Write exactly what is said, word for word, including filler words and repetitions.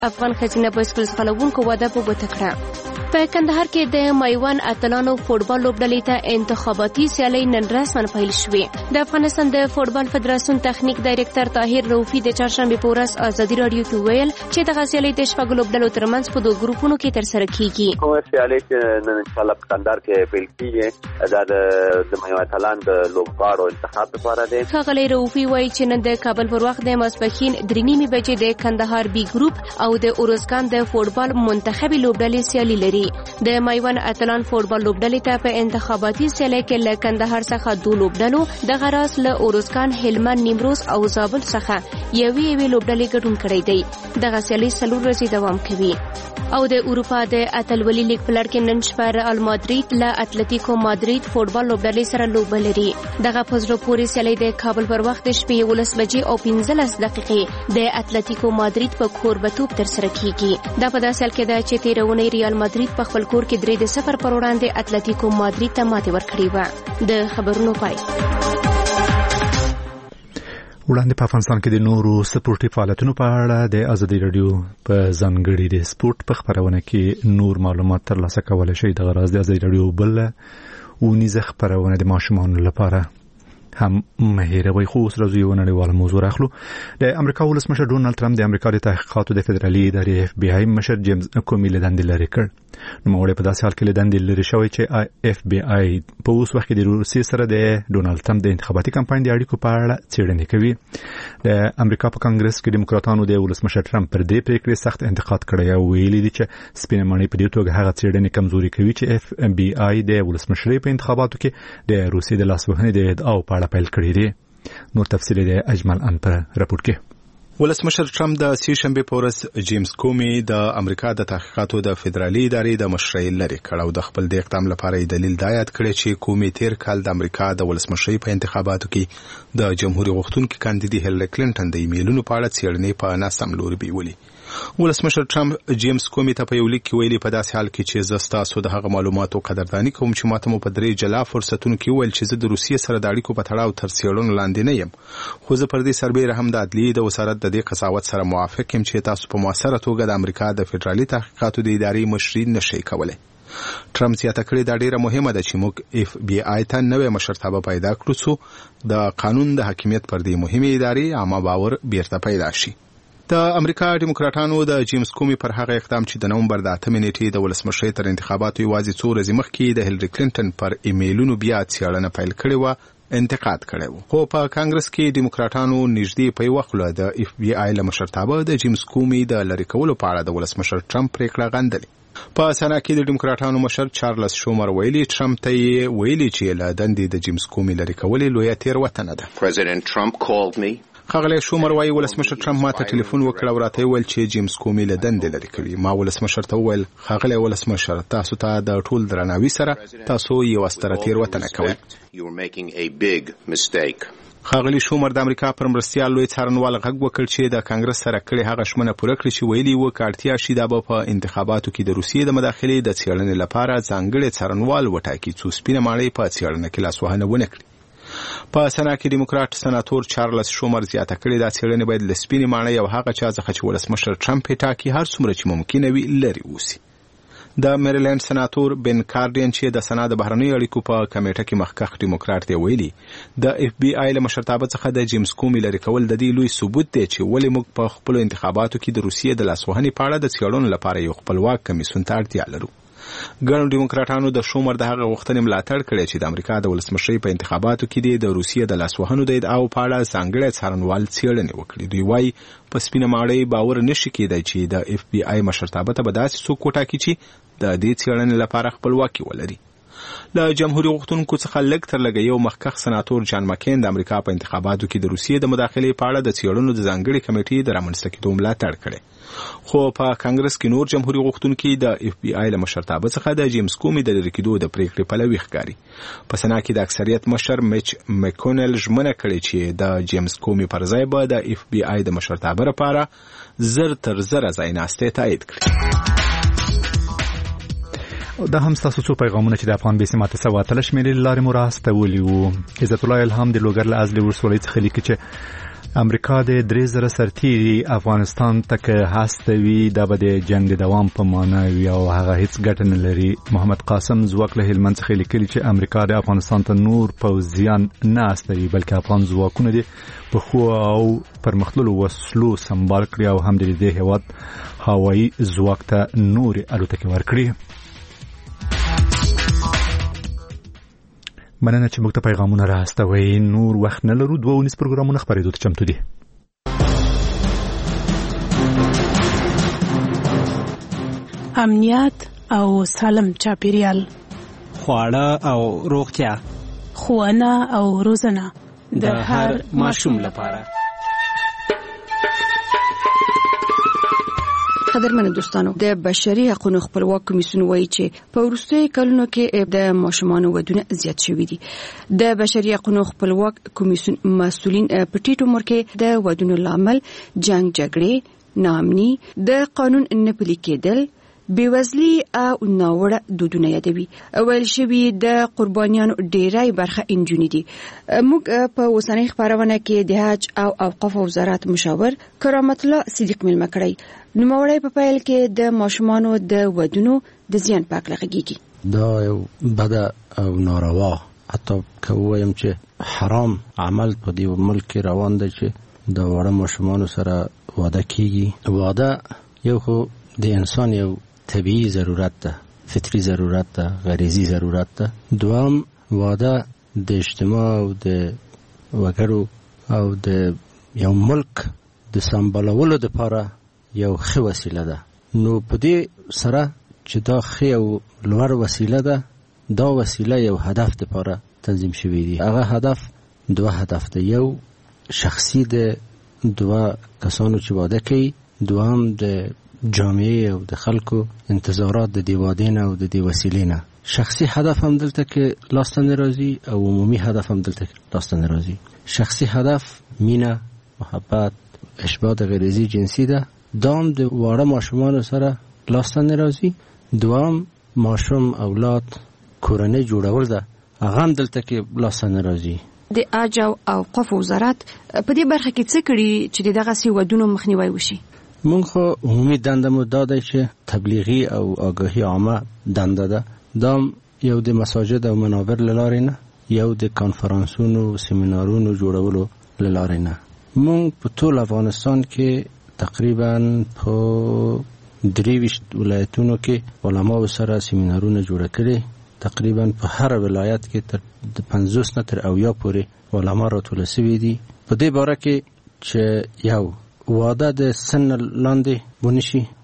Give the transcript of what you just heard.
افغان ښځینه بایسکل ځغلونکو واده په ګوته کړه. په کندهار کې د میوان اتلانو فوټبال لوبډلې ته انتخاباتي سیالۍ نن رسماً پیل شوې. د افغانستان د فوټبال فدراسیون تخنیک ډایرکټر طاهر رؤفي د چهارشنبې په ورځ ازادي راډیو ته ویل چې دغه سیالۍ د شپږو لوبډلو ترمنځ په دوه ګروپونو کې ترسره کیږي. کومه سیالۍ چې نن انشاءالله په کندهار کې پیل کیږي دا د میوان اتلان د لوبغاړو انتخاب لپاره دی. ښاغلی رؤفي وایي چې نن د کابل پر وخت د ماسپښین درې نیمې بجې د کندهار بي ګروپ او د اورزګان د فوټبال منتخبي لوبډلې سیالي لري. د میوان اتلان فوټبال لوبډلې ته په انتخاباتي سیالۍ کې له کندهار څخه دوه لوبډلو د غراس له اورزګان، هلمند، نیمروز او زابل څخه یوې یوې لوبډلې ګډون کړی دی. دغه سیالۍ څلور ورځې دوام کوي. او د اروپا د اتلولي لیګ په لړ کې نن شپه رئال مادرید له اتلتیکو مادرید فوټبال لوبډلې سره لوبه لري. دغه په زړه پورې سیالۍ د کابل پر وخت د شپې یولس بجې او پنځلس دقیقې د اتلتیکو مادرید په کوربتوب ترسره کیږي. دا په داسې حال کې ده چې تېره اونۍ ریال مادرید په خپل کور کې درې د صفر پر وړاندې اتلتیکو مادرید ته ماتې ورکړې وه. د خبرونو پای. وړاندې په افغانستان کې د نورو سپورټي فعالیتونو په اړه د ازادي راډیو په ځانګړي د سپورت په خبرونه کې نور معلومات ترلاسه کولای شئ. د غراض د ازادي راډیو بل ونیزه خبرونه د ماشومان لپاره هم مهیروي. خو اوس راځو یو نړیواله موضوع راخلو. د امریکا ولسمشر ډونالد ټرمپ د امریکا د تحقیقاتو د فدرالي ادارې اف بي آی مشر جیمز کومي له دندې لرې کړ. نو موږ په داسې حال کې له دندې لرې شوی چې اف بي آی په اوس وخت کې د روسیې سره د ډونالد ټرمپ د انتخاباتي کمپاین د اړیکو په اړه څېړنې کوي. د امریکا په کانګرس کې دیموکراتانو د ولسمشر ټرمپ پر دې پریکړې سخت انتقاد کړی او ویلي دي چې سپینه ماڼۍ په دې توګه هغه څېړنې کمزوري کوي چې اف بي آی د ولسمشرۍ په انتخاباتو کې د روسیې د لاسوهنې د ادعاو په اړه پیل کړی دی. نور تفصیل د اجمل ان پر راپور کې. ولسمشر ټرمپ د سې شنبې په ورځ جیمز کومي د امریکا د تحقیقاتو د فدرالي ادارې د مشرۍ لري کړ او د خپل د اقدام لپاره دلیل دا یاد کړی چې کومي تیر کال د امریکا د ولسمشرۍ په انتخاباتو کې د جمهوریت غوښتونکي کاندیدي هیلری کلینټن د ایمیلونو په اړه څېړنې په ناسم لوري بیولې. ولسمشر ټرمپ جیمز کومي ته په یو لیک کې ویلي په داسې حال کې چې زه ستاسو د هغه معلوماتو قدرداني کوم چې ماته مو په درې جلا فرصتونو کې ویل چې زه د روسیې سره د اړیکو په تړاو تر څېړنو لاندې نه یم، خو زه پر دې سربېره هم د عدلیې د وزارت د دې قضاوت سره موافق یم چې تاسو په مؤثره توګه د امریکا د فدرالي تحقیقاتو د ادارې مشري نشئ کولی. ټرمپ زیاته کړې دا ډیره مهمه ده چې موږ اف بي آی ته نوې مشرتابه پیدا کړو څو د قانون د حاکمیت پر دې مهمه ادارې عامه باور بیرته پیدا شي. د امریکا دیموکراتانو د جیمز کومي پر هغه اقدام چې د نومبر د اتمې نیټې د ولسمشرۍ تر انتخاباتو یوازې څو ورځې مخکې د هیلری کلینټن پر ایمیلونو بیا څېړنه پیل کړې وه انتقاد کړی و. خو په کانګرس کې دیموکراتانو نږدې په یوه خوله د اف بي آی له مشرتابه د جیمز کومي د لرې کولو په اړه د ولسمشر ټرمپ پریکړه غندلې. په سنا کې د دیموکراتانو مشر چارلز شومر ویلي ټرمپ ته یې ویلي چې له دندې د جیمز کومي لرې کول لویه تېروتنه ده. President Trump called me ښاغلی شومر وایي ولسمشر ټرمپ ما ته ټلیفون وکړ او راته وویل چې جیمز کومي له دندې لرې کوي. ما ولسمشر ته وویل ښاغلی ولسمشر تاسو ته د ټول درناوي سره تاسو یوه ستره تېروتنه کوئ. ښاغلی شومر د امریکا پر مرستیال لوی څارنوال غږ وکړ چې د کانګرس سره کړې هغه ژمنه پوره کړي چې ویلي وه که اړتیا شي دا به په انتخاباتو کې د روسیې د مداخلې د څېړنې لپاره ځانګړی څارنوال وټاکي څو سپینه ماڼۍ په څېړنه کې لاسوهنه ونه کړي. په سنا کې دیموکرات سناتور چارلز شومر زیاته کړې دا څېړنې باید له سپینې ماڼۍ او هغه چا څخه چې ولسمشر ټرمپ یې ټاکي هر څومره چې ممکنه وي لرې اوسي. د میریلینډ سناتور بن کارډین چې د سنا د بهرنیو اړیکو په کمیټه کې مخکښ ډیموکرات دی ویلي د اف بي آی له مشرتابه څخه د جیمز کومي لرې کول د دې لوی ثبوت دی چې ولې موږ په خپلو انتخاباتو کې د روسیې د لاسوهنې په اړه د څېړنو لپاره یو خپلواک کمیسیون ته اړتیا لرو. ګڼو دیموکراتانو د شومر د هغه غوښتنې ملاتړ کړی چې د امریکا د ولسمشرۍ په انتخاباتو کې د روسیې د لاسوهنو د ادعاو په اړه ځانګړی څارنوال څېړنې وکړي. دوی وایي په سپینه ماڼۍ باور نشي کېدی چې د اف بي آی مشرتابه ته به داسې څوک وټاکي چې د دې څېړنې لپاره خپلواکي ولري. له جمهوریت غوښتونکو څخه لږ تر لږه یو مخکښ سناتور جان مکین د امریکا په انتخاباتو کې د روسیې د مداخلې په اړه د څېړنو د ځانګړې کمیټې د رامنځته کېدو ملاتړ کړی. خو په کانګرس کې نور جمهوریت غوښتونکي د اف بي آی له مشرتابه څخه د جیمز کومي د لرې کېدو د پریکړې پلوي ښکاري. په سنا کې د اکثریت مشر میچ مکونل ژمنه کړې چې د جیمز کومي پر ځای به د اف بي آی د مشرتابه لپاره زر تر زره ځایناستې تایید کړي. دا هم ستاسو څو پیغامونه چې د افغان بیسي ماته سوه اتلس شمېرې له لارې مو راستولي وو. عزت الله الهام د لوګر له ازلي ولسوالۍ څخه لیکي چې امریکا د درې زره سرتیري افغانستان ته هستوي د بده جنگ د دوام په معنا وي او هغه هیڅ ګټه نه لري. محمد قاسم ځواک له هلمند څخه لیکلي چې امریکا د افغانستان ته نور پوځیان نه استوي بلکې افغان ځواکونه دي په خو او پرمختللو وسلو سمبال کړی او هم د دې هیواد هوایي ځواک ته نور الوتکې ورکړي. مننه چې موږ ته پیغامونه راستوي. نور وخت نه لرو، دوه ونیس پروګرامونه خبرېدو ته چمتو دي. امنیت او سالم چاپیریال، خواړه او روغتیا، ښوونه او روزنه د هر ماشوم لپاره. قدرمن دوستانو، د بشري حقوقو خپلواک کمیسیون وایي چې په وروستیو کلونو کې د ماشومانو ودونه زیات شوي دي. د بشري حقوقو خپلواک کمیسیون مسؤلین په ټیټ عمر کې د ودونو لامل جنگ جګړې، ناامني، د قانون نه پلي کېدل، بیوزلي او ناوړه دودونه یادوي. ویل شوي د قربانیانو ډیری برخه انجونې دي. موږ په اوسنۍ خبرونه کې د حج او اوقاف وزارت مشاور کرامت الله صدیق ملمه کړی. نوموړی په پیل کې د ماشومانو د ودونو د زیان په اړه غږیږي. دا یو بد او ناروا، حتی که وایم چې حرام عمل په دې ملک کې روان دی چې د وړو ماشومانو سره واده کیږي. واده یو خو د انسان یو طبیعي ضرورت ده، فطری ضرورت ده، غریزي ضرورت ده. دوام واده د اجتماع او د وګړو او د یو ملک د سمبالولو لپاره یو ښه وسیله ده. نو په دې سره چې دا ښه او لوړ وسیله ده، دا وسیله یو هدف لپاره تنظیم شوی دی. هغه هدف دوه هدف ده. یو شخصي د دوه کسانو چې واده کوي، دوام د جامعه او د خلکو انتظارات د دی واده نه او د دی وسیلې نه. شخصي هدف هم دلته کې لاسته ناراضي او عمومي هدف هم دلته کې لاسته ناراضي. شخصي هدف مینه، محبت، اشباع د غریزي جنسي ده. دوام د واړه ماشومانو سره لاسته ناراضي. دوام ماشوم اولاد کورنۍ جوړول ده، هغه هم دلته کې لاسته ناراضي. د حج او اوقاف وزارت په دې برخه کې څه کړي چې دغه سی ودونو مخنیوي وشي؟ مونږ خو عمومي دنده مو دا ده چې تبلیغي او آگاهي عامه دنده ده. دا یو د مساجد او منابر للارې نه، یو د کانفرانسونو سیمینارونو جوړولو للارې نه. مونږ په ټول افغانستان کې تقریبا په دریویشت ولایتونو کې علماو سره سیمینارونه جوړ کړي. تقریبا په هر ولایت کې تر پنځوس نه تر اویا پورې علما راټول شوي دي. په دې باره کې چې یو واده د سن لاندې ونشي